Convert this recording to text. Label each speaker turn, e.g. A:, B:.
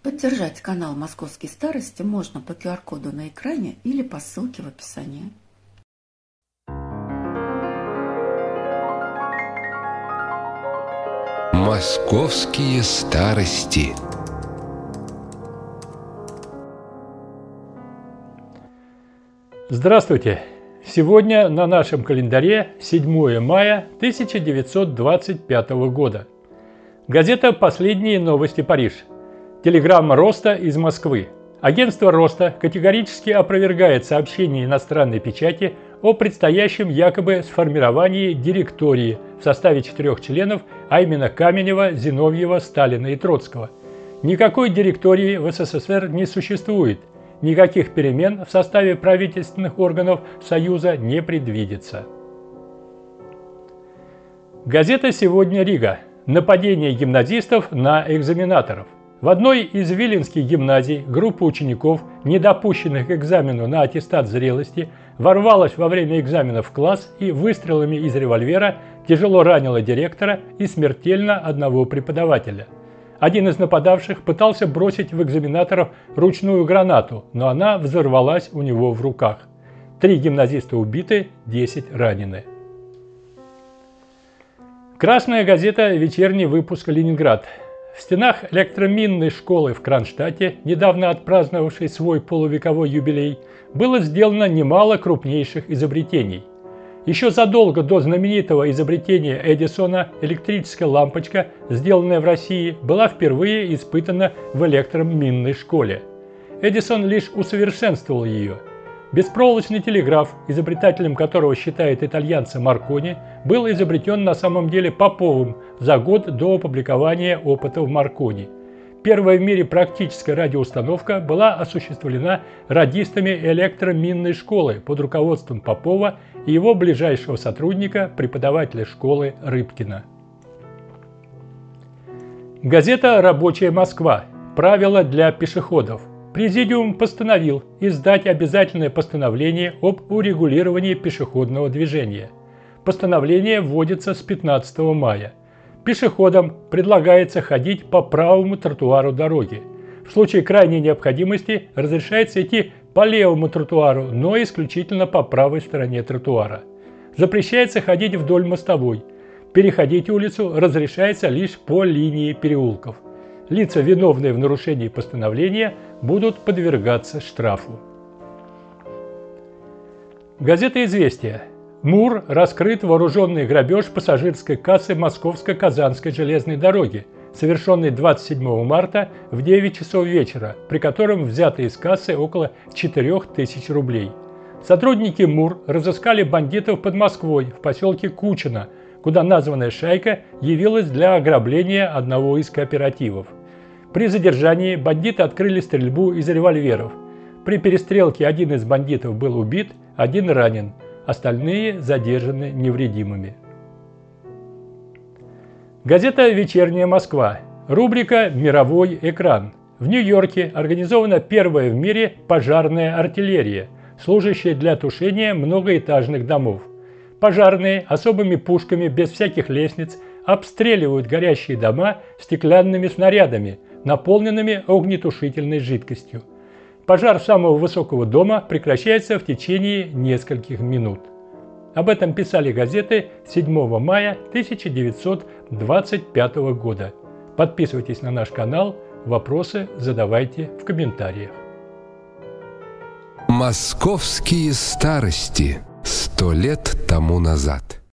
A: Поддержать канал «Московские старости» можно по QR-коду на экране или по ссылке в описании.
B: Московские старости.
C: Здравствуйте! Сегодня на нашем календаре 7 мая 1925 года. Газета «Последние новости. Париж». Телеграмма Роста из Москвы. Агентство Роста категорически опровергает сообщения иностранной печати о предстоящем якобы сформировании директории в составе 4 членов, а именно Каменева, Зиновьева, Сталина и Троцкого. Никакой директории в СССР не существует. Никаких перемен в составе правительственных органов Союза не предвидится. Газета «Сегодня. Рига». Нападение гимназистов на экзаменаторов. В одной из виленских гимназий группа учеников, не допущенных к экзамену на аттестат зрелости, ворвалась во время экзамена в класс и выстрелами из револьвера тяжело ранила директора и смертельно одного преподавателя. Один из нападавших пытался бросить в экзаменаторов ручную гранату, но она взорвалась у него в руках. 3 гимназиста убиты, 10 ранены. Красная газета «Вечерний выпуск. Ленинград». В стенах электроминной школы в Кронштадте, недавно отпраздновавшей свой полувековой юбилей, было сделано немало крупнейших изобретений. Еще задолго до знаменитого изобретения Эдисона электрическая лампочка, сделанная в России, была впервые испытана в электроминной школе. Эдисон лишь усовершенствовал ее. Беспроволочный телеграф, изобретателем которого считают итальянца Маркони, был изобретен на самом деле Поповым за год до опубликования опытов Маркони. Первая в мире практическая радиоустановка была осуществлена радистами электроминной школы под руководством Попова и его ближайшего сотрудника, преподавателя школы Рыбкина. Газета «Рабочая Москва». Правила для пешеходов. Президиум постановил издать обязательное постановление об урегулировании пешеходного движения. Постановление вводится с 15 мая. Пешеходам предлагается ходить по правому тротуару дороги. В случае крайней необходимости разрешается идти по левому тротуару, но исключительно по правой стороне тротуара. Запрещается ходить вдоль мостовой. Переходить улицу разрешается лишь по линии переулков. Лица, виновные в нарушении постановления, будут подвергаться штрафу. Газета «Известия». МУР раскрыт вооруженный грабеж пассажирской кассы Московско-Казанской железной дороги, совершенный 27 марта в 9 часов вечера, при котором взято из кассы около 4000 рублей. Сотрудники МУР разыскали бандитов под Москвой в поселке Кучино, куда названная шайка явилась для ограбления одного из кооперативов. При задержании бандиты открыли стрельбу из револьверов. При перестрелке один из бандитов был убит, один ранен, остальные задержаны невредимыми. Газета «Вечерняя Москва». Рубрика «Мировой экран». В Нью-Йорке организована первая в мире пожарная артиллерия, служащая для тушения многоэтажных домов. Пожарные особыми пушками без всяких лестниц обстреливают горящие дома стеклянными снарядами, наполненными огнетушительной жидкостью. Пожар самого высокого дома прекращается в течение нескольких минут. Об этом писали газеты 7 мая 1925 года. Подписывайтесь на наш канал, вопросы задавайте в комментариях.
B: Московские старости. 100 лет тому назад.